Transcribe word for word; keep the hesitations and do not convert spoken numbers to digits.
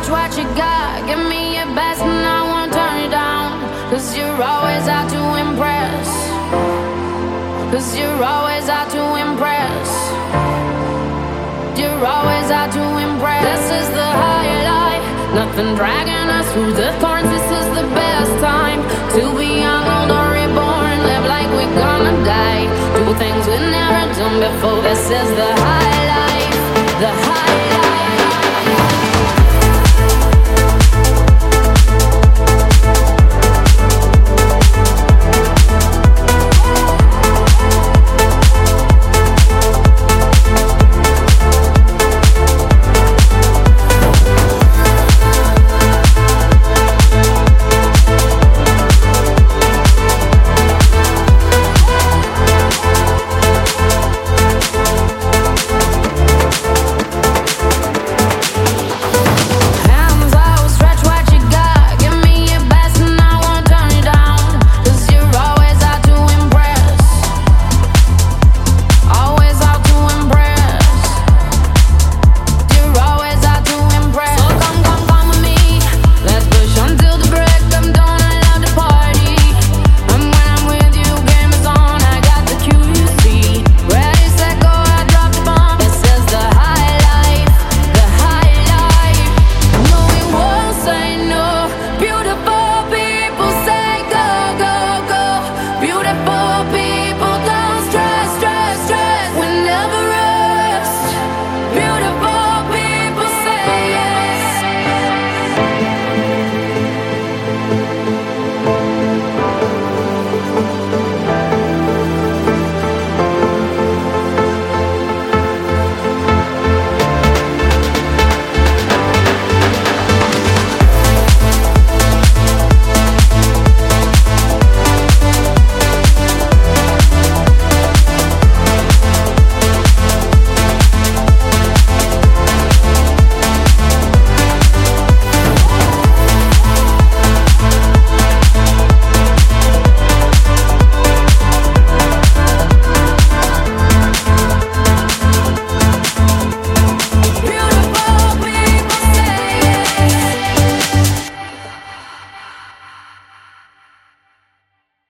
what you got. Give me your best and I won't turn you down. Cause you're always out to impress. Cause you're always out to impress. You're always out to impress. This is the high life. Nothing dragging us through the thorns. This is the best time to be young, old or reborn. Live like we're gonna die. Do things we've never done before. This is the high life.